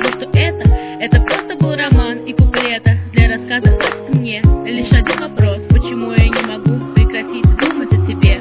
скажу, что это просто был роман и куплета. Для рассказа хватит мне лишь один вопрос: почему я не могу прекратить думать о тебе?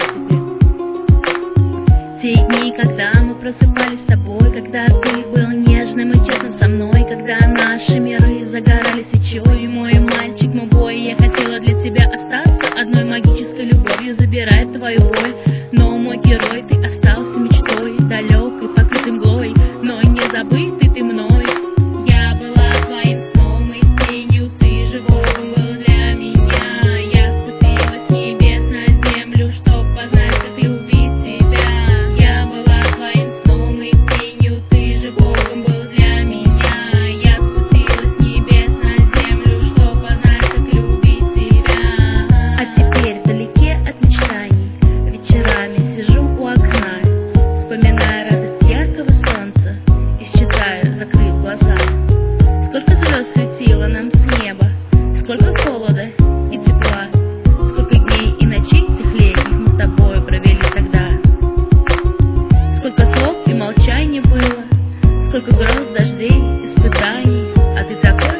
Те дни, когда мы просыпались с тобой, когда ты был нежным и честным со мной, когда наши миры загорали свечой, мой мальчик, мой бой, я хотела для тебя остаться одной магической любовью, забирает твою боль. Но мой герой, ты остался мечтой, далекой, покрытой мглой, но не забытый ты мной. Я была твоим сном и тенью, ты же Богом был для меня. Я спустилась с небес на землю, чтоб познать, как любить тебя. Я была твоим сном и тенью, ты же Богом был для меня. Я спустилась с небес на землю, чтоб познать, как любить тебя. А теперь вдалеке от мечтаний вечерами сижу у окна, вспоминая радость яркого солнца и считаю, закрыв глаза. Сколько звезд светило нам с неба, сколько холода и тепла, сколько дней и ночей тех мы с тобой провели тогда. Сколько слов и молчаний было, сколько гроз, дождей, испытаний, а ты такой